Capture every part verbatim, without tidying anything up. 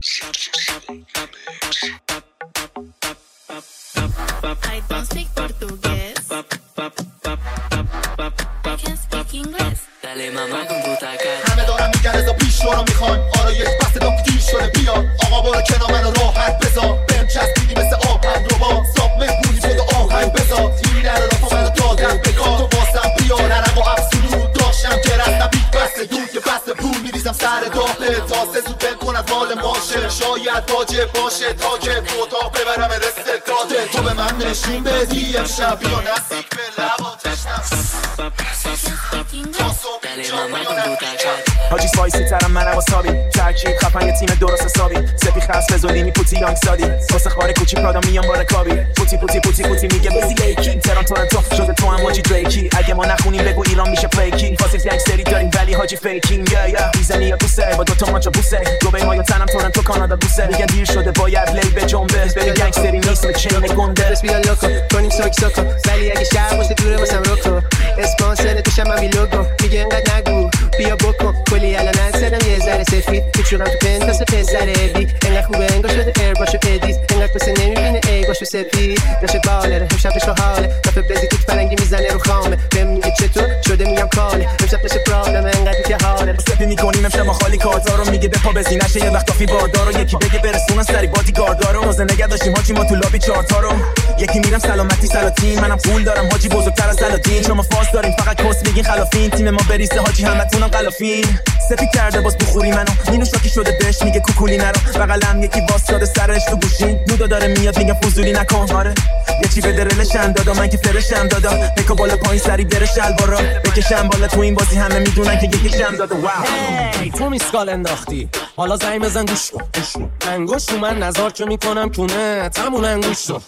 I don't speak portugués. I can speak English. Dale mamá con tu taca. همه دارم میگن ازا پیش رو میخوان آره یک بسته دام که دیر شده بیا آقا برو کنار منو راحت بذار بهم چسبیدی مثل آهن رو با ساب مهمونی شده آهنگ بذار این نره رفا منو دادم بگاه تو واسم بیا نرم و ابسولوت داشتم که رستم بیت بسته دود که بسته پول میریزم سر داغه تاسه زود بکن از مال ماشه شاید واجب باشه تا که تو اتاق ببرم رستداده تو به من نشون بدی امشب بیا نزدیک به لبا تشنم حاجی سایسی ترم منم واسابی ترکیب خفن یه تیم درست حسابی سپی خاص بزولینی پوتی یانگ سادی واسه خاره کوچی پرادا میام با رکابی پوتی پوتی پوتی پوتی میگه بزی یکی تران تورنتو شده تو هم حاجی دریکی اگه ما نخونیم بگو ایران میشه فیکی فاسیل یک سری داریم ولی حاجی فیکینگ یا یا میزنی یا بوسه با دو تا ماچو بوسه دبی ما یا تنم تورنتو کانادا بوسه میگن دیر شده باید لی به جنبه بری گنگستری نیست به چین گنده بس بیا لوکو کنیم سوک سوکو ولی اگه شهر باشه دوره واسم روکو اسپانسر توشم من بی لوگو میگه انقدر نگو بیا بکن کلی الان انسرم یه ذره سفید پیچورم تو پنتاس پسر بی انقدر خوبه انگار شده ایر باشو ادیت انقدر پسه نمیبینه ای باشو سپید داشته بالره امشب بشو حاله دفعه بزی توت فرنگی میزنه رو خامه بهم میگه چطور شده میگم کاله امشب بشه پرابلم انقدر که حاله سپی میکنیم امشب ما خالی کارتا رو میگه بپا بزی نشه یه وقت کافی باردارو یکی بگه برسونن سری بادی گاردارو روزه نگه داشتیم حاجی ما تو لابی چارتا رو یکی میرم سلامتی سلاطین منم پول دارم حاجی بزرگتر از سلاطین شما فاس داریم فقط کس میگین خلافین تیم ما بریسه حاجی همتونم قلافین سپی کرده باز بخوری منو اینو شاکی شده بهش میگه کوکولی نرو بغلم یکی واسطاده سرش تو گوشی نودا داره میاد میگه فضولی نکن آره یه چی به درلشم دادا من که فرشم دادا بکو بالا پایین سری بره شلوارا بکشم بالا تو این بازی همه میدونن که یکیشم دادا واو هی تو میسکال انداختی حالا زنگ بزن گوش کن گوش کن انگوش رو من نظر چه میکنم کونه تمون انگوش رو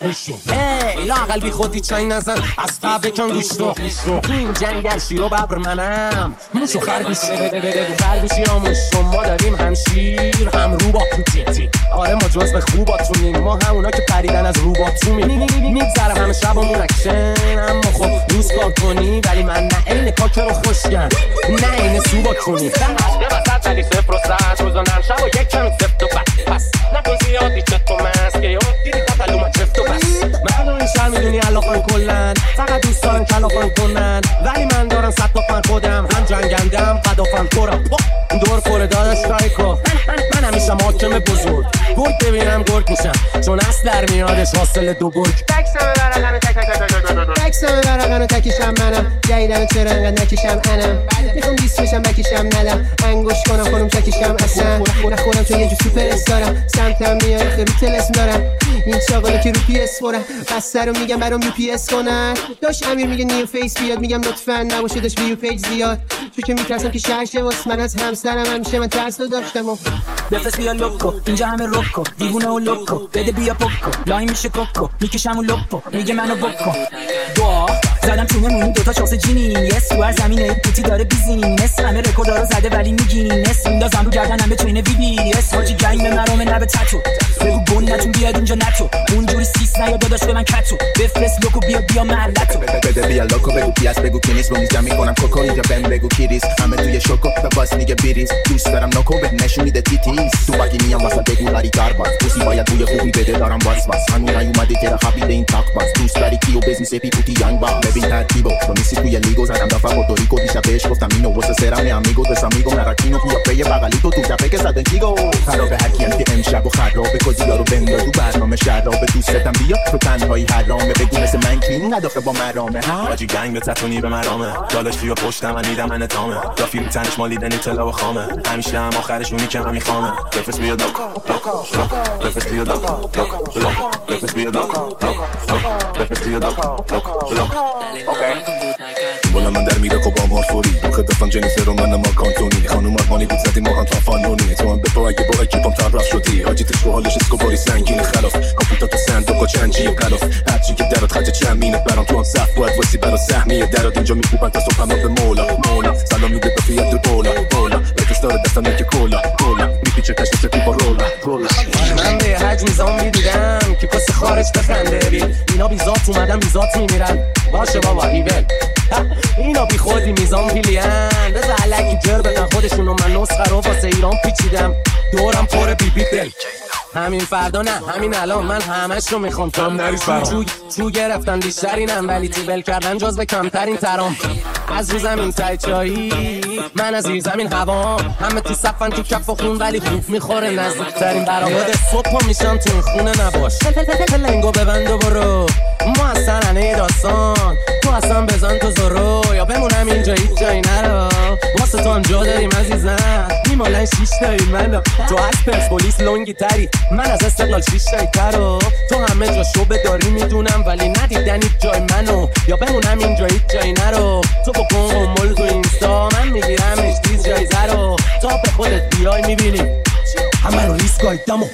هی لااقل بی خودی چنگ نزن از تا بکن گوش رو این جنگل شیر و ببر منم موشو خرگوش خرگوشی آموش ما داریم هم شیر هم رو با توتی آره ما جز به خوباتونیم ما همونا که پریدن از رو با تو میگذرم همه شبمون اکشن اما خب روز کار کنی ولی من نه این کاکه رو خوشگم نه این سوبا کنی یه وسط ولی صفر و ست روزانم شب و یک کمی سفت و بس نکن زیادی چت و مسکه یا دیدی تطلو ما چفت و بس مردم این شهر میدونی علافان کلن فقط دوست دارم کلافان کنن ولی من دارم صد تا فن خودم هم جنگندم قدافن خورم دور خوره داداش رایکو من, من, من همیشه محاکم بزرگ گرد ببینم گرد میشم چون اصل در میادش حاصل دو برگ تکسمه برقنو تک تک تک تک تکسمه برقنو تکیشم منم جایدن چرا انقدر نکیشم انم میخوام دیست بشم بکیشم ندم انگوش کنم خونم چکیشم اصلا نخورم چون یه جو سوپر استارم سمتم میاره خیلی تلس دارم این چاقالا که رو پی اس فورم بسته رو میگم برام یو پی اس کنن داشت امیر میگه نیو فیس بیاد میگم لطفا نباشه داشت ویو پیج زیاد چون که میترسم که شهشه واسه من از همسرم همیشه من ترس رو داشتم و بفرست بیا لوکو اینجا همه روکو دیوونه و لوکو بده بیا پوکو لاین میشه کوکو میکشم و لوپو میگه منو بکن دو زدم تو نمون دوتا چاسه جینی نس رو هر زمینه پوتی داره بیزینی نس همه رکوردا رو زده ولی میگینی نس میندازم رو گردنم بتونه وی بی اس حاجی گنگ به مرام نبه تتو بگو گندتون بیاد اینجا نتو اونجوری سیس نیا داداش به من کتو بفرست لوکو بیا بیا محلتو بده بیا لوکو بگو پیاس بگو کینیس رو میزم میکنم کوکو اینجا بهم بگو کیریس همه توی شوکو به باس میگه بیریز دوست دارم نوکو به نشون میده تیتیس تو باگی میام واسه بگو لاری کارباز پوسی باید توی خوبی بده دارم واس واس همون نیومده که خبید این تاک باز دوست داری کیو بزنی سپی پوتی یانگ با ببین ترتیبو تو میسی توی لیگو زدم دفعه پورتوریکو دیشب بهش گفتم اینو واسه سرم امیگو دسم میگم نراکینو بیا پی بغلی تو تو جفه که زدن چیگو خرابه هر کیم که امشب و خرابه کدیا رو بنداز تو برنامه شرابه دوستتم بیا تو تنهایی حرامه بگو مثل من کین نداخه با مرامه ها حاجی گنگ به تتونی به مرامه دالش بیا پشتم من دیدم من تامه دا فیلم تنش مالیدن اطلاع و خامه همیشه هم آخرش اونی که من میخوامه بفرست بیا لوکو بفرست بیا لوکو بفرست بیا لوکو بفرست بیا لوکو بالا من در میره کوبام هارفوری خدفتم جنیفر و منم آکانتونی خانوم ارمانی بود زدیم ما هم تا فانونی تو هم بپا اگه با اکیپام طرف شدی حاجی تشو حالش اسکوباری سنگین خلاف کامپیوتر تو صندوق و چند جیب غلاف هرچی که درات خرج چند مینه برام تو هم صف باید واسه برا سهمیه درات اینجا میکوبن تا صبح همراه به مولا مولا سلام میده به فیات دو بولا بولا بکش داره دستم نکه کولا کولا میپیچه تشت سپی با رولا رولا من به حج میزان میدیدم که کس خارج بخنده بید اینا بیزات اومدن بیزات میمیرن باشه بابا ایول اینا بی خودی میزان پیلیان بذار علکی جر بدن خودشونو من نسخه رو واسه ایران پیچیدم دورم پر بی بی دل همین فردا نه همین الان من همش رو میخوام تام نریز برام چو, چو گرفتن بیشترینم ولی تیبل کردن جزو کمترین ترام از رو زمین تای چایی من از زیر زمین هوا همه تو صفن تو کف و خون ولی خوب میخوره نزدیکترین برام یاد صبح میشم تو این خونه نباش لنگو ببند و برو ما از سرنه داستان تو اصلا بزن تو زرو یا بمونم اینجا هیچ جایی نرو واسه تو آنجا داریم عزیزم میمالن شیش تایی منو تو از پرسپولیس لونگی تری من از استقلال شیش تایی ترو تو همه جا شعبه داری میدونم ولی ندیدن هیچ جای منو یا بمونم اینجا هیچ جایی نرو تو بکن قمول تو اینستا من میگیرم اشتیز جایزه رو تا به خودت بیای میبینی همه رو ریسک هایدمو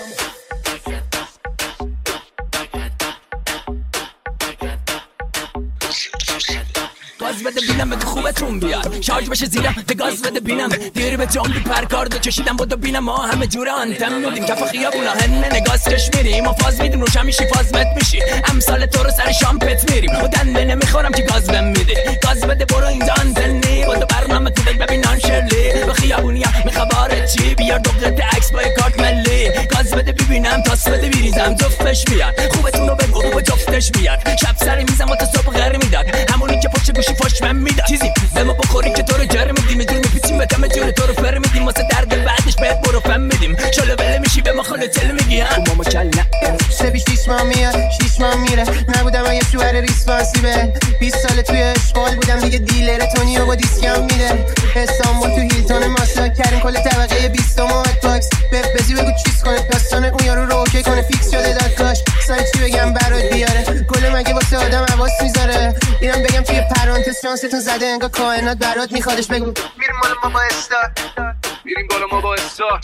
گاز بده بینم تو خوبتون بیار شارژ بشه زیرم به گاز بده بینم دیر به جام بی پرکاردو چشیدم بودو بینم ما همه جوره آنتم میدیم کف خیابونا هنه نگاز کش میریم ما فاز میدیم روشم میشی فازمت میشی امثال تو رو سر شامپت میریم و دنده نمیخورم که گاز بهم میدی گاز بده برو اینجا آنتنی بودو برنامه تو بگ ببینان شرلی به خیابونیا میخواره چی بیار دو قطع عکس با کارت ملی گاز بده ببینم تاس بده بریزم جفتش بیاد خوبتون رو بگو و جفتش بیاد شب سر میزم و تا صبح غیر میداد همونی که پشت گوشی فاش من میدم چیزی به ما بخوری که تو رو جر میدیم میدون میپیچیم به دم جون تو رو فر میدیم واسه درد بعدش بهت برو فهم میدیم شلو بله میشی به ما خاله تل میگی ها ماما چل نه سه بیش شیش ماه میاد شیش ماه میره نبودم اگه شوهر ریسپانسیبل بیست سال توی اشغال بودم دیگه دیلر تونیو با دیسکم میده استانبول تو هیلتون ماسا کردیم کل طبقه بیست و باکس به بزی بگو چیز کنه داستان اون یارو رو اوکی کنه فیکس شده دادگاهش سای چی بگم برات بیاره گل مگه واسه آدم حواس میذاره اینم بگم توی پرانتز شانستون زده انگار کائنات برات میخوادش بگو میریم بالا ما با استار میریم بالا ما با استار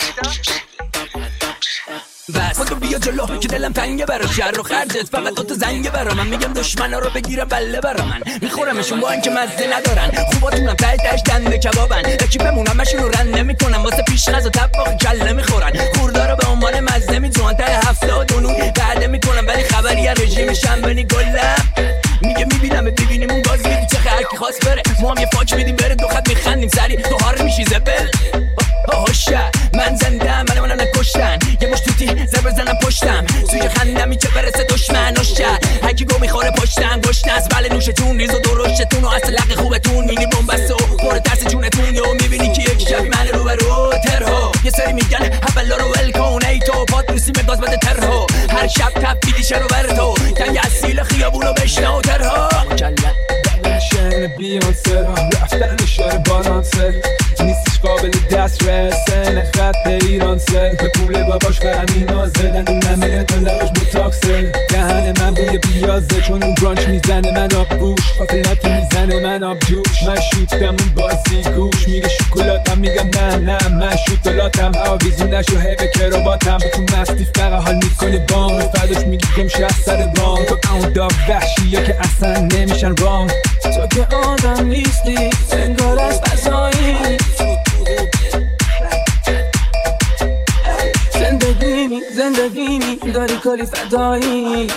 بس خودو بیا جلو که دلم تنگه برا شر و خرجت فقط تو زنگه برا من میگم دشمنا رو بگیره بله برا من میخورمشون با اینکه مزه ندارن خوباتونم تای تاش دنده کبابن یکی بمونم مشون رو رنده میکنم واسه پیش غذا طباخ کله میخورن خوردارو به عنوان مزه میتونن تا هفتاد و نون بعد میکنم ولی خبری از رژیمشم بنی گلم میگه میبینم ببینیم اون باز میدی چه هر کی خواست بره ما هم یه فاک میدیم بره دو خط میخندیم سری تو هار میشی زبل هوشه من زنده من منو نکشتن یه مش توتی زر بزنم پشتم سوی خندم میچه برسه دشمن هوشه هر کی گو میخوره پشتم گشت از بله نوشتون ریز و درشتون و اصل لق خوبتون مینی بومبست و پر ترس جونتون یو میبینی که یکی شبی من رو برو ترها یه سری میگن حبلا رو ول کن ای تو پاتریسی مگاز بده ترها هر شب تپ بیدیشه رو بر تو تنگ اصیل خیابونو بشنو ترها شهر بیانسه رفتن اشاره بالانسه نیستش قابل دست رسه نخط ایرانسه به پول باباش فرمی نازه دندون نمیره دلش بوتاکسه دهن من بوی بیازه چون اون برانچ میزنه من آب گوش فاصلاتی میزنه من آب جوش من شوتم اون بازی گوش میگه شکلاتم میگم نه نه من شکلاتم آویزون نشو هیوه کروباتم تو مستی فقط حال میکنه بام فرداش میگی گم شه از سر بام تو اون داغ وحشیه که اصلا نمیشن رام تو که آدم نیستی انگار از فضایی زندگی می زندگی می داری کلی فدایی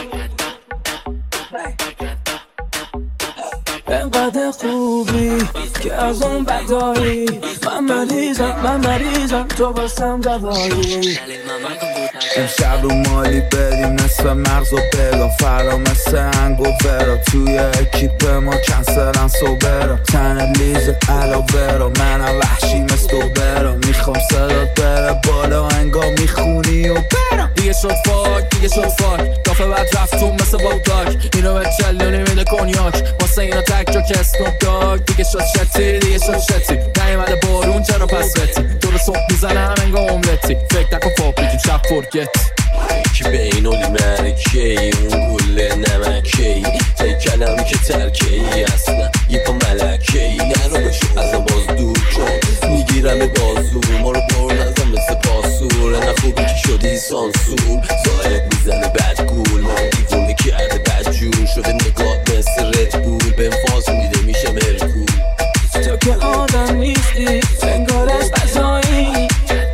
انقدر خوبی که از اون بدایی من مریضم من مریضم تو باسم دوایی امشب رو مالی بریم نصف مغز و بگا فردا مثل انگ و ورا توی اکیپ ما کنسرن سوبرا تن لیز علاوه منم وحشی مثل و برا میخوام صدات بره بالا انگا میخونی و برا دیگه شد فاک دیگه شد فاک دافه بعد رفتون مثل باب داک اینو به چلونی میده کنیاک واسه اینا تک جو که اسنوب داگ دیگه شد شتی دیگه شد شتی نیمده بارون چرا پس بتی تو رو صبح میزنم انگا املتی فکر نکن فاک بگیم شب فرگت که بین الملکی اون گله نمکی تکلم که ترکی اصلا یه پا ملکی نرو بشو از باز دور کن میگیرم بازور ما رو بار نزم مثل پاسور نه خوبی که شدی سانسور زاید میزنه بد گول ما دیوونه کرده بد جور شده نگات مثل رد بول به فاز میده میشه مرکول تو که آدم نیستی انگار از فضایی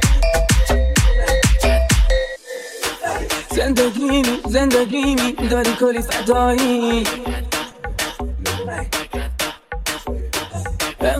زندگی می زندگی می داری کلی فدایی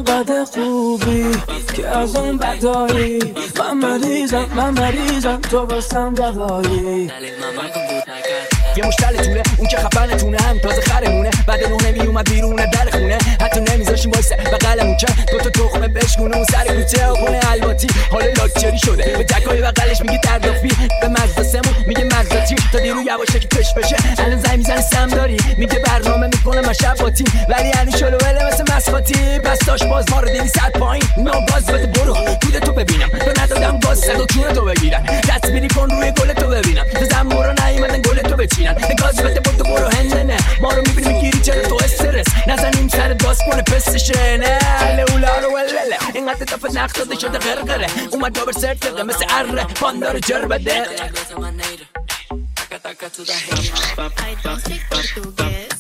انقدر خوبی که از اون بدایی. من مریضم من مریضم تو بستم دوایی. یه مشتل طوله اون که خفنه تونه هم تازه خرمونه بعد نه نمی اومد بیرونه در خونه حتی نمیذاشیم وایسه بغلمون که دو تا تخمه بشکونه اون سر کوچه و خونه الواتی حالا لاکچری شده به تکای بغلش میگه تردافی به مزدسمون میگه مزداتی تا دیرو یواشه که کش بشه الان زنگ میزنه سم داری میگه برنامه میکنه مشب با تیم ولی هنوز شلوله مثل مسخاتی پس داش باز ما رو دیدی صد پایین نو گاز بده برو دود تو ببینم تو ندادم گاز صدا چون تو بگیرن تصویری کن روی گل تو ببینم تو زنبورا نیومدن گل تو بچینن گاز بده برو برو هندنه ما رو میبینی میگیری چرا تو استرس نزنیم سر داس کنه پسشه نه لولا رو ولله اینقدر دفعه نقد داده شده غرغره اومد دابر سرت دقه مثل اره باندار جر بده I don't speak Portuguese.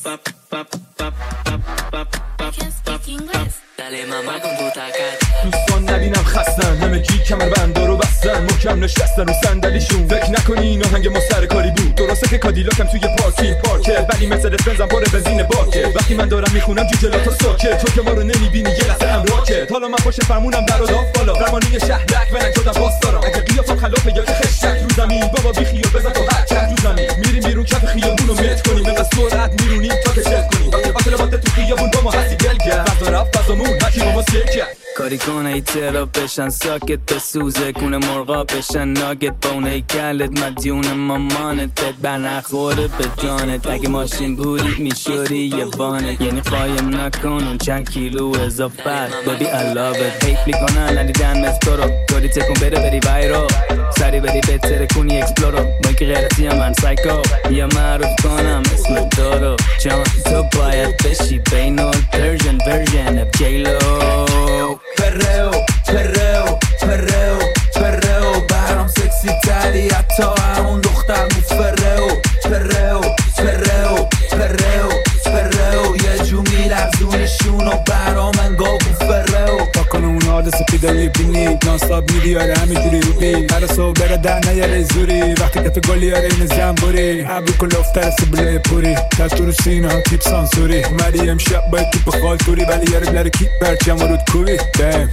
I can speak English. Dale mamá con tu tacat. دوستان نبینم خستن همه گی کمر بندا رو بستن محکم نشستن رو صندلیشون فکر نکنی این آهنگ ما سرکاری بود درسته که کادیلاکم توی پارکینگ پارکه ولی مرسدس بنزم پر بنزین باکه وقتی من دارم میخونم جوجلاتا ساکه تو که ما رو نمیبینی یه لحظه امراکه حالا من پشت فرمونم در و داف بالا زمانی شهرک و نشدم باس دارم اگه قیافم خلافه یا که خشک رو زمین بابا بی خیال بزن تو حرکت رو زمین میریم بیرون کف خیابون رو مت کنیم اینقدر سرعت میرونیم تا که چک کنیم وقتی قاتل باته تو خیابون با ما هستی گلگه فضا رفت فضامون هکی با ما سیکه کاری کنه ای ترا بشن ساکت بسوزه کنه مرغا بشن ناگت با اون ای کلت مدیون مامانت بد برنخوره به جانت اگه ماشین بودی میشوری یه وانت یعنی قایم نکن اون چند کیلو اضافت ببی I love it حیف میکنن ندیدن مثل تو رو کاری تکون بره بری وایرو سری بری بهتره کنی اکسپلورو با اینکه غیرتی من سایکو یا معروف کنم اسم دارو جان تو باید بشی بین اول پرژن ورژن اف جیلو perreo, perreo, perreo, perreo برام سکسی تری حتی همون دختر مفررeo perreo, perreo, perreo, perreo یه جو میلغزونشون و برام انگاه مفررeo پاکن اون آرد سپیدایی بینی نانستاب میدیاره همینجوری رو بین هر صبح بره در نیاره زوری وقتی که تو گلی یاره این زنبوری عبری کل افتر سبله پوری تشتور سینا تیپ سانسوری اومدی امشب با کیپ خالتوری ولی یاره بلر کیپ برچم و رود کوبی دم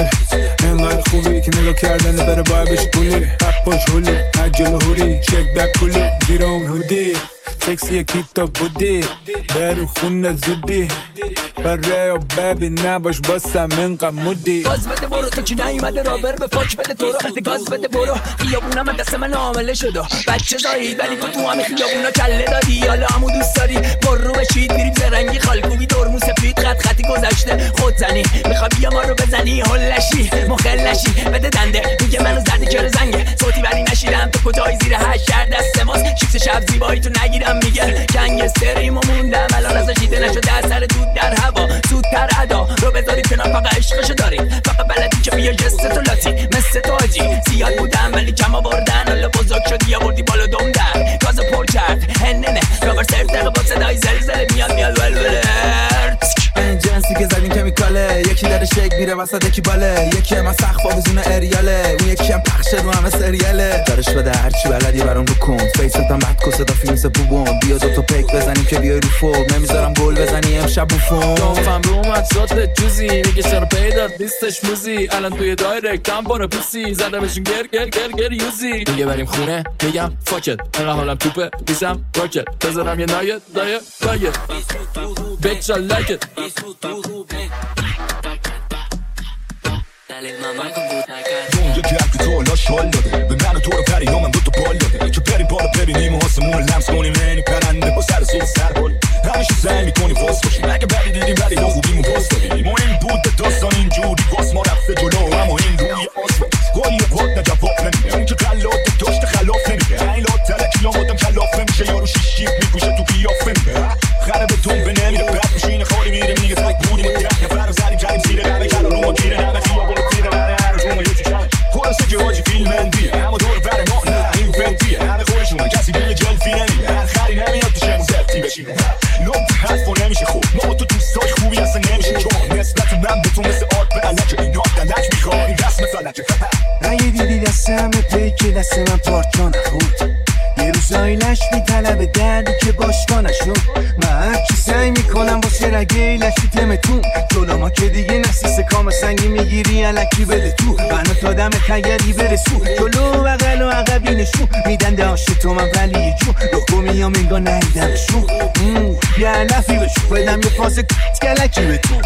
اینقدر خوبی که نگاه کردن بره باید بشه پولی حق باش هولی عجل هوری شک بک کلی زیر اون هودی سکسی کیتا بودی برو خونه زودی برای و ببین نباش باسم اینقدر مودی گاز بده برو تو چی نیومده رابر به فاک بده تو رو گاز بده برو خیابونم دست من عامله شده بچه زایید ولی تو تو همه خیابونا کله دادی حالا همو دوست داری برو بشید میریم زرنگی خالکوبی دورمون سفید خط خطی گذشته خود زنی میخوای بیا ما رو بزنی هلشی مخلشی بده دنده میگه منو زدی چرا زنگه صوتی ولی نشیدم تو کجایی زیر هشت شهر دست ماست شیفت شب زیبایی تو نگیرم میگه گنگستریمو موندم الان ازش دیده نشد در سر دود در هوا زودتر ادا رو بذارید کنار فقط عشقشو دارید فقط بلدی که بیا جست تو لاتی مثل تو آجی زیاد بودم ولی کم آوردن حالا بزرگ شدی آوردی بالا دم در گازو پر کرد هننه رابر سرتقه با صدای زلزله میاد میاد ولوله این جنسی که زدین کمیکاله یکی داره شک میره وسط یکی باله یکی هم سقف آویزون اریاله اون یکی هم پخشه رو همه سریاله دارش بده هرچی بلدی برام رو کن فیستم بعد کسه دا فیلم سه بوبون بیا دوتا پیک بزنیم که بیای رو فور نمیذارم گل بزنی امشب بوفون دافم رو اومد شد جوزی میگه چرا پیدات نیستش موزی الان توی دایرکت هم برو پوسی زده بشون گر گر گر گر یوزی میگه بریم خونه میگم فاکت انقدر حالم توپه بیسم راکت بذارم یه نایت دایه دایه bitch I like it Dale mamá con tu tacat. اون یکی حرفی تو حالا شال داده به من و تو رو پرینام هم دوتا بال داده که بریم بالا ببینیم و آسمون رو لمس کنیم اینی پرنده با سر زیر سر بال همیشه سعی میکنیم فاس باشیم اگه بدی دیدیم ولی دا خوبیمون پاس دادیم و این بود به داستان اینجوری باز ما رفته جلو اما این روی آسفه قولی وقت نه جواب نمیده اون که قلات داشت خلاف نمیده این لات تلکی لام آدم خلاف نمیشه یارو شیشیب میپوشه تو قیافه نمیده خربه تون به نمیره بعد میشینه خوری میره میگه تک بودیم و ده نفر زدیم کردیم زیر قبه کلا رو ما گیره نمه خیابون رو تیره بره هر روز ما یکی شد خلاصه که حاجی فیلم اندیه اما دور بره ما نه این فنتیه همه خورشونه کسی بیه جلفی نمیده هر خری نمیاد تو شمو زفتی بشینه لب حرف و نمیشه خوب ما تو دوستای خوبی اصلا نمیشه چون نسبت من به تو مثل آرد به علکه این آرد دلک میخواد این رسم فلکه اگه دیدی دست همه پیکی دست من پارچان خود یه روزایی استایلش میطلبه دردی که باشگانشو من هرچی سعی میکنم واسه رگیلش تیتمتون جلو ما که دیگه نسیسه کام سنگی میگیری علکی بده تو منو تا دم تگری برسو جلو بغل و عقبی نشون میدن داشته تو من ولی یه جو لخو میام انگار نهیدمشون یه علفی بشو بدم یه پاس گلکی بتون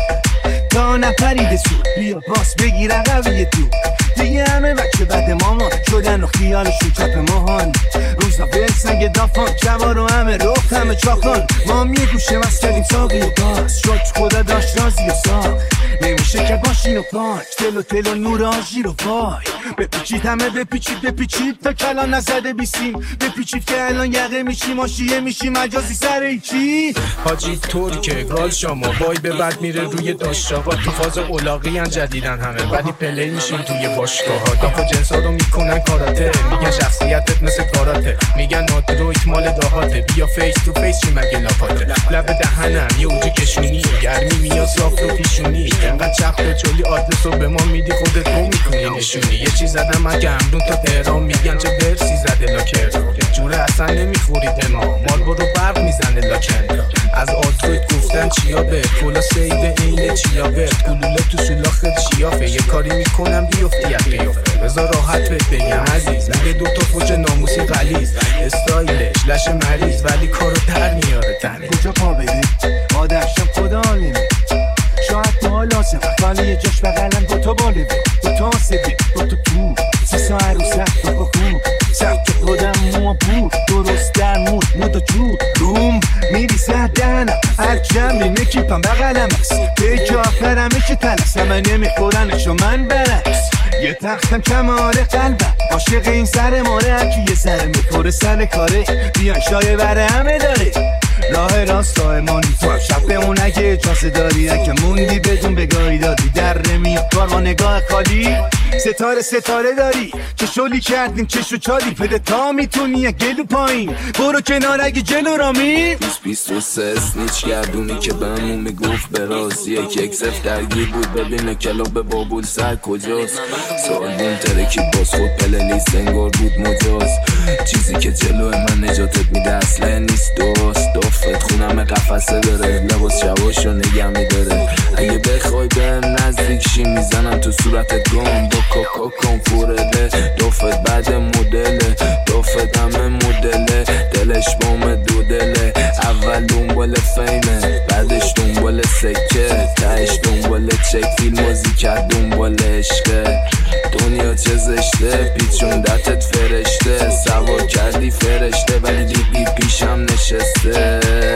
تا نپریده سو بیا باس بگیر عقبی تو دیگه همه بچه بد مامان شدن و خیالشون چپ ماهان روزا بلسنگ دافان جوار و همه رخ همه چاخان ما هم یه گوشه وست کردیم ساقی و باز شد خدا داشت رازی و ساق نمیشه که باشین و پاک تل و تل و نور آجی رو وای بپیچید همه بپیچید بپیچید تا کلان نزده بیسیم بپیچید که الان یقه میشیم آشیه میشیم مجازی سر ایچی حاجی طوری که گال شما وای به بعد میره روی داشتاقا تو فاز اولاقی هم جدیدن همه ولی پلی میشیم توی باشگاه ها دافا جنسا رو میکنن کاراته میگن شخصیتت مثل کاراته میگن نادرویت مال داهاته بیا فیس تو فیس چی مگه لاپاته لب دهنم یه اوجی کشونی گرمی میاد صاف رو پیشونی انقدر چخ به چولی آدرس رو به ما میدی خودت رو میکنی نشونی یه چیز زدم من گمدون تا تهران میگن چه ورسی زده لاکر جوره اصلا نمیخورید ما مال برو برق میزنه لاکر از آدرویت گفتن چیا به کلا سیده اینه چیا ورد گلوله تو سولاخت چیافه یه کاری میکنم بیفتی از قیافه بذار راحت بهت بگم عزیز میگه دوتا فوج ناموسی غلیظ استایلش لش مریض ولی کارو در میاره تنه کجا پا بده آدرشم خدا نمید شاید تو ها لازم ولی یه جاش بغلم دوتا باله دوتا آسده دوتا تو سی ساعت رو سخت و خوب سخت که خودم ما بود درست در مود مود و جود روم میری زدنم هر جمعی نکیپم بغلم است پیک آفرمه که تلست همه نمیخورنشو من برعکس یه تختم کماره قلبم عاشق این سر ماره هرکی یه سر میخوره سر کاره بیان شایه بره همه داره راه راست راه مانی تو شب بمون اگه اجازه داری اگه موندی بدون بگاهی دادی در میاد کار با نگاه خالی ستاره ستاره داری چه شلی کردیم چشو چالی پده تا میتونی گلو پایین برو کنار اگه جلو رامی بیست بیست و سه اسنیچ گردونی که بهمون میگفت به راز یک یک صفر درگیر بود ببینه کلاب بابول سر کجاست سالون ترکی باز خود پلیلیست انگار بود مجاز چیزی که جلو من نجاتت میده اصلا نیست دوست دافت خونم قفصه داره لباس شواشو نگه میداره اگه بخوای بهم نزدیک شی میزنم تو صورتت گام با کاکا کنفورله دافت بعد مدله دافت همه مدله دلش بام دو دله اول دنبال فیمه بعدش دنبال سکه تهش دنبال چک فیلمازی کرد دنبال عشقه دنیا چه زشته پیچوندتت فرشته سوار کردی فرشته ولی دیدی پیشم نشسته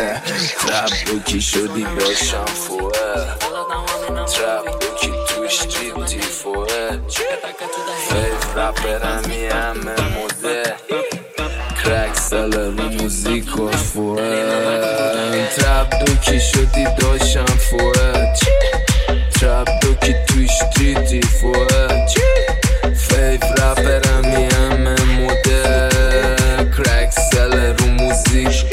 ترپ روکی شدی باشم فوه ترپ روکی توش جیدی فوه فیف رپرمی همه موده کرک سال رو موزیک و فوه ترپ دوکی شدی داشم فوه ترپ دوکی توش جیدی فوه فیف رپرمی همه موده کرک سال رو موزیک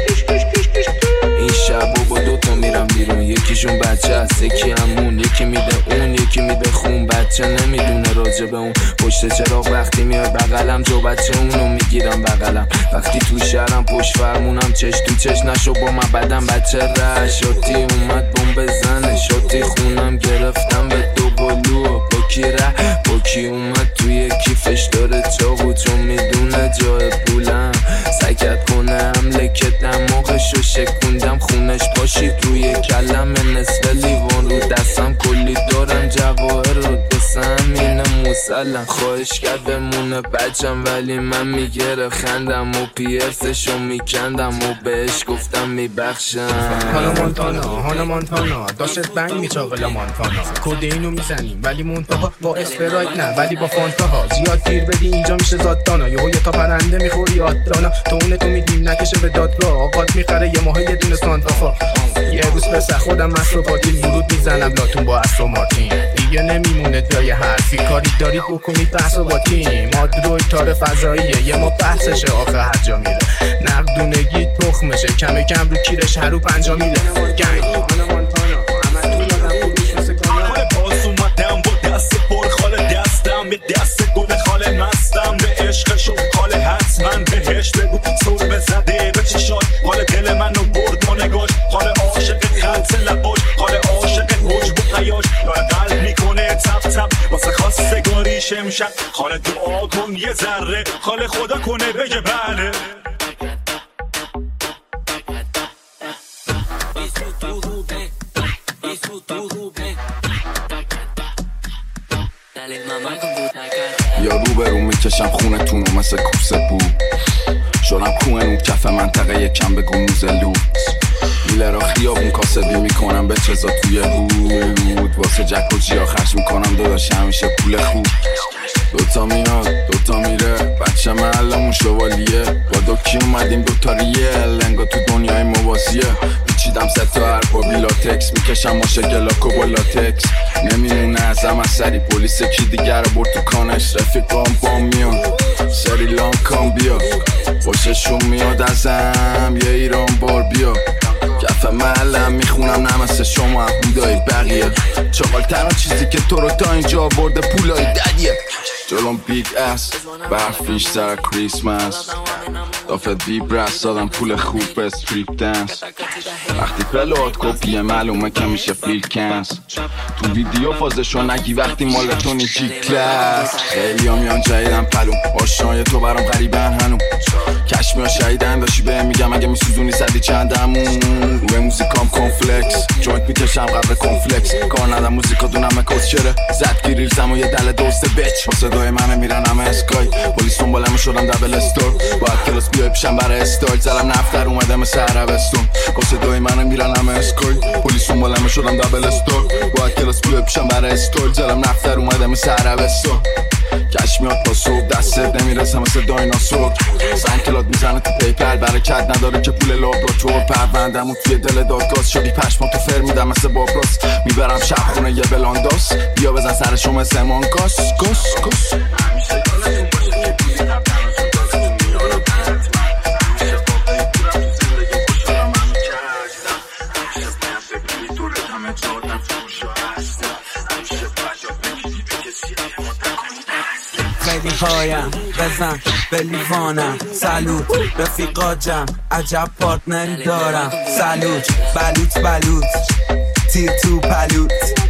این شب و با دوتا میرم بیرون یکیشون بچه هست یکی همون یکی میده اون یکی میده خون بچه نمیدونه راجع به اون پشت چراغ وقتی میاد بغلم جو بچه اونو میگیرم بغلم وقتی تو شهرم پشت فرمونم چش تو چش نشو با من بدم بچه ره شاتی اومد بوم بزنه شاتی خونم گرفتم به دو بلو با کی ره با کی اومد توی کیفش داره چاقو چون میدونه جای پولم سکت کنه حمله که دماغشو شکوندم خونش پاشید روی کلم نصف لیوان رو دستم کلی دارم جواهر رو دستم اینه مسلم خواهش کرد بمونه بچم ولی من میگره خندم و پیرسشو میکندم و بهش گفتم میبخشم هانا مونتانا هانا مونتانا داشت بنگ میچاقلا مونتانا کد اینو میزنیم ولی منتها با اسپرایت نه ولی با فانتاها زیاد گیر بدی اینجا میشه زاددانا یهو یه تا پرنده میخوری آدانا تو اونه تو میدیم نکشه به دادگاه آقات میخره یه ماه یه دونه سانتافا یه روز پس خودم مصر و پاتیل ورود میزنم لاتون با اصر و مارتین دیگه نمیمونه جای حرفی کاری دارید بکنید بحث و با تیم مادروی تار فضاییه یه ما بحثشه آخه هر جا میره نقدونگی تخمشه کم کم رو کیرش هر رو پنجا میره گنگ هانا مونتانا همه تو یادم خوبیش مثل کنم باز اومدم با دست پر خال دستم به دست گل خال مستم به عشقشو خال حتما بهش بگو سور دعا کن یه ذره خاله خدا کنه بگه بله. یا رو به رو میکشم خونتونو مثل کوسه بود شدم کوهنو کف منطقه یکم بگو موزلو میله را خیابون کاسبی میکنم به چزا توی هود واسه جک و جیا خرج میکنم داداش همیشه پول خوب دوتا میاد دوتا میره بچه محلمون شوالیه با دوکی اومدیم دوتا ریل انگا تو دنیای موازیه پیچیدم سه تا حرفا بی لاتکس میکشم ماشه گلاکو با لاتکس نمیمونه ازم از سری پلیس کی دیگر رو برد تو کانش رفیقام با میان سری لانکام بیا خوششون میاد ازم یه ایران بار بیا کف محلم میخونم نمسه شما بودای بقیه چاقال تنها چیزی که تو رو تا اینجا برده پولای ددیه جلوم بیگ اس برفیش سر کریسمس دافت بی برس دادم پول خوب به استریپ دنس وقتی پلوات کپیه معلومه که میشه فیل کنس تو ویدیو فازشو نگی وقتی مال تو نیچی کلاس خیلی ها میان جایدن پلوم آشنای تو برام غریبن هنوم کشمی ها شهیدن داشی به میگم اگه میسوزونی زدی چندمون روی موزیکام کنفلکس جوینت میکشم قبل کنفلکس کار ندم موزیکا دونم کس چره زد گیریلزم و یه دل دوست بچ با صدای منه میرن همه اسکای پلیس دنبالمو شدم دبل استور باید کلاس بیای پیشم برای استایل زدم نفتر اومده مثل عربستون با صدای منه میرن همه اسکای پلیس دنبالمو شدم دبل استور باید کلاس بیای پیشم برای استایل زدم نفتر اومده مثل عربستون کش میاد با صوب دستت نمیرسه مثل دایناسور سنگ کلات میزنه تو پیپر برکت نداره که پول لابراتور پروندم و توی دل دادگاه شدی پشما تو فر میدم مثل بابراس میبرم شب خونه یه بلانداس بیا بزن سرشو مثل مانکاس کس کس خیلی هایم بزن به لیوانم سلوت رفیقا جمع عجب پارتنری دارم سلوت بلوت بلوت تیر تو پلوت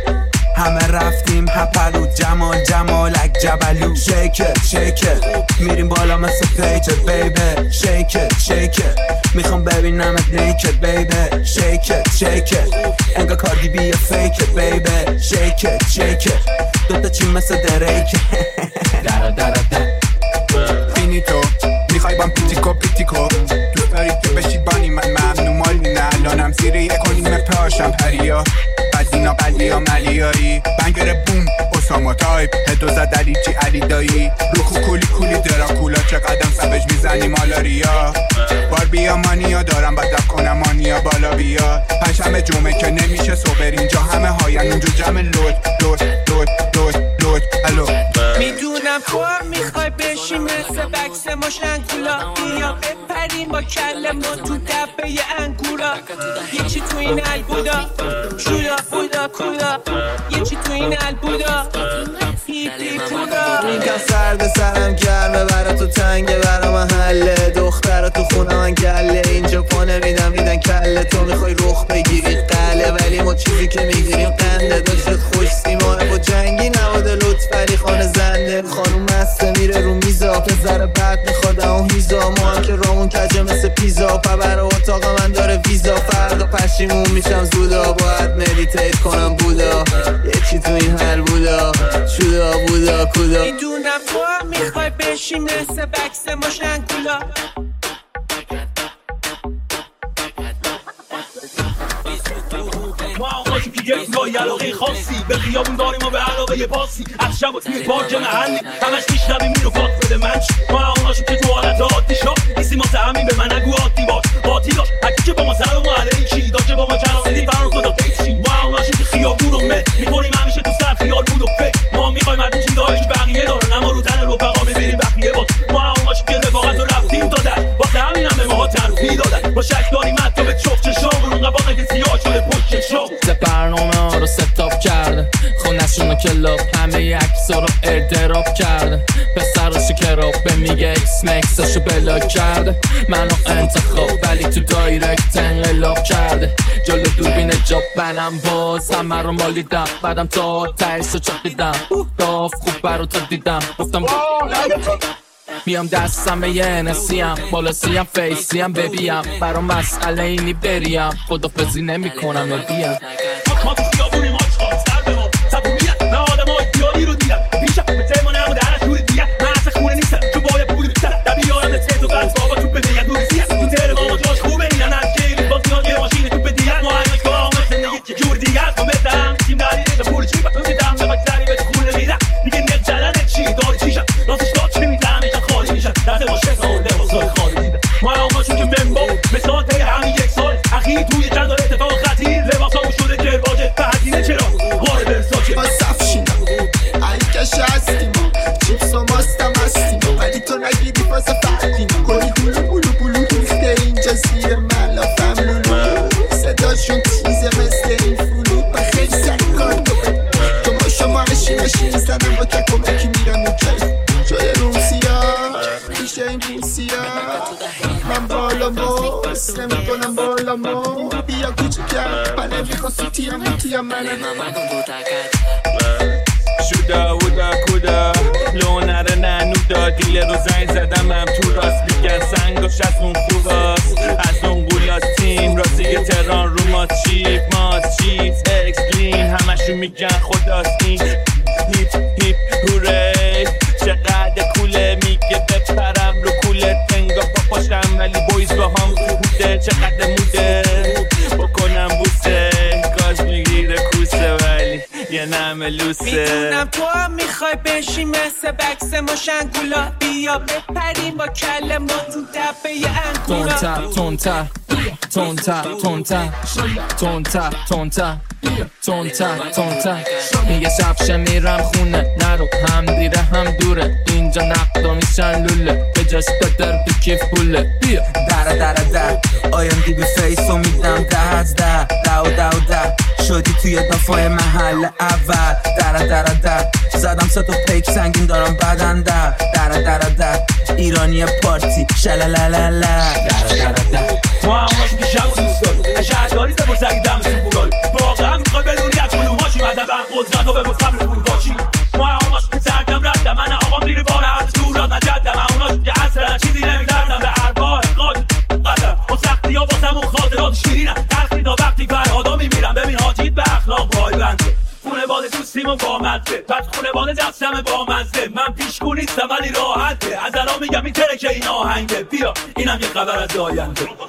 همه رفتیم هپلوت جمال جمالک جبلو شیکت شیکت میریم بالا مثل پیجت بیبه شیکت شیکت میخوام ببینمت نیکت بیبه شیکت شیکت انگا کاردی بی فیکت بیبه شیکت شیکت دوتا چی مثل دریکت دارا دارا دارا فینیتو میخوای بام پیتیکو پیتیکو دوست داری که بشی بانی من ممنون مالی نه الانم زیر یک کنیم پاشم پریا بدینا قلیا ملیایی بنگر بوم اسامو تایپ هدو زد علی جی علی دایی روخو کولی کولی دراکولا چه قدم سبج میزنی مالاریا بار بیا مانیا دارم بدب کنم مانیا بالا بیا پنجشنبه جمعه که نمیشه صبر اینجا همه هاین اونجا جمع لود لود لود لود لود الو میدونم تو هم میخوای بشی مثل بکس ما شنگولا بیا بپریم با کل ما تو دبه ی انگورا یه چی تو این البودا شودا بودا کودا یه چی تو این البودا هیپی پودا میگم سرد سرم گرمه برا تو تنگه برا محله دخترا تو خونه من گله اینجا پا نمیدم میدن کله تو میخوای رخ بگیری قله ولی ما چیزی که میگیریم قنده داشت خوش سیمانه با جنگی نواده لطفری خانه زنده خانوم مسته میره رو میزا پسر بعد میخواد اون هیزا ما هم که رامون کجه مثل پیزا پبر اتاق من داره ویزا فردا پشیمون میشم زودا باید مدیتیت کنم بودا یه چی تو این حل بودا شودا بودا کودا میدونم تو هم میخوای بشی مثل بکس ما شنگولا ما آقاشو که یک گاهی علاقه خاصی به خیابون داریم و به علاقه یه پاسی از شب و توی پارک محلی همش میشنبیم اینو پاک بده منچ ما آقاشو که تو حالت عادی شا نیستی ما همین به من نگو عادی باش باتی داشت هکی که با ما سلام علیکی داشته با ما چرانیدی فرار خدا پیچی ما آقاشو که خیابون رو مه میکنیم همیشه تو سر خیال بود و فکر ما میخوایم از این چیزهایی که بقیه دارن اما رو تن رفقا میبینیم بقیه باز ما آقاشو که رفاقت رو رفتیم دادن واسه همین هم به ماها تنفی دادن با شک داریم حتی به چفت چشام اون قباقه که سیاه شده پشت شام برنامه ها رو ستاپ کرده خونشون کلاب همه عکسا رو اردراپ کرده پسر رو شکراب به میگه اکس مکساشو بلاک کرده منو انتخاب ولی تو دایرکت انقلاب کرده جلو دوربین جاب بنم باز همه رو مالیدم بعدم تا تایشو چاقیدم داف خوب برو تا دیدم گفتم میام دستم یه نسیم بالا سیم فیسیم ببیم برا مسئله اینی بریم خدافزی نمی کنم ندیم ما تو خیابونی ما چخواه سر به ما سبونیت من آدم های دیاری رو دیدم پیشم به تیمانه همو درش دوری دیگه من اصلا خونه نیستم چون باید پولی بیتر دبی یارم نسیت و قلب بابا تو بده یک دوری سیه تو تیر ماما جاش خوبه اینم از کیلی باز میاد یه ماشین تو بدیه ما همه که آمد زندگی که جور دیگه از ما بترم تیم دلیلی به پول چی بطور میدم به بکتری به خونه میدم دیگه نق جلنه چی داری چیشم راستش داد چی میدم ایشان خالی میشن دست ما شکل آورده بازای خالی دیدم ما آماشون که منبا به ساعته همین یک سال اخیر توی چند دار اتفاق خطیر لباسامو شده جرواجه فهدینه چرا وارد ارساچه ما صف شیدم ای کشه هستیم چیپس و ماستم هستیم ولی تو نگیدی پاس فردیم کنی بولو بولو بولو ریخته اینجا زیر ملافم لولو صداشون تیزه مثل این فلو و خیلی سری کار تو تو ما شما نشی نشی زدم با که کمکی میرم اوکی جای روسیا پیش این روسیا من بالا موس نمی کنم بالا مو بیا کوچکم من نمیخوا سوتیم موتیم منه شودا ودا کودا لونر ننودا دیل رو زنگ زدم هم تو راست میگن سنگاش از اون خوباست از اون گولا تیم راستی تران رو ما چیپ ما چیپ اکسلین همشون میگن خداست این هیپ هیپ هوره چقدر کوله میگه بپرم رو کوله تنگا با پاشم ولی بویز با هم بوده چقدر موده بکنم بوسه کاش میگیره کوسه ولی یه نمه لوسه میدونم تو هم میخوای بشی مثل بکس ما شنگولا بیا بپریم با کل ما تو دبه انگولا تونتا تونتا تونتا تونتا تونتا تونتا تونتا میگه شبشه میرم خونه نرو هم دیره هم دوره اینجا نقدا میشن لوله به جاش بدر تو کیف پوله بیا دره دره در آیم دی بی فیسو میدم ده از ده ده و ده و ده شدی توی دفاع محل اول دره دره در زدم سه تا پیک سنگین دارم بدن در دره دره در ایرانی پارتی شلالالala دره دره در ما هماشون که شب و دوست داری شهرداری زبور سگی دم سوپورال واقعا میخوای بدونی از کلوماشی مذهبم قدرت و به مصبر پول باشی ما هماشون که سردم ردم من آقام دیری باره از دورات نجدم هموناشون که اصلا چیزی نمیدردم به هر بار قاد قدم با سختی ها باسم و خاطرات شیرینم تلخی تا وقتی فرهادا میمیرم ببین حاجیت به اخلاق پای بنده خونه باده دوستیم و با مزده پس خونه باده دستم با مزده من پیشگو نیستم ولی راحته از الان میگم این ترکه این آهنگه بیا اینم یه خبر از آینده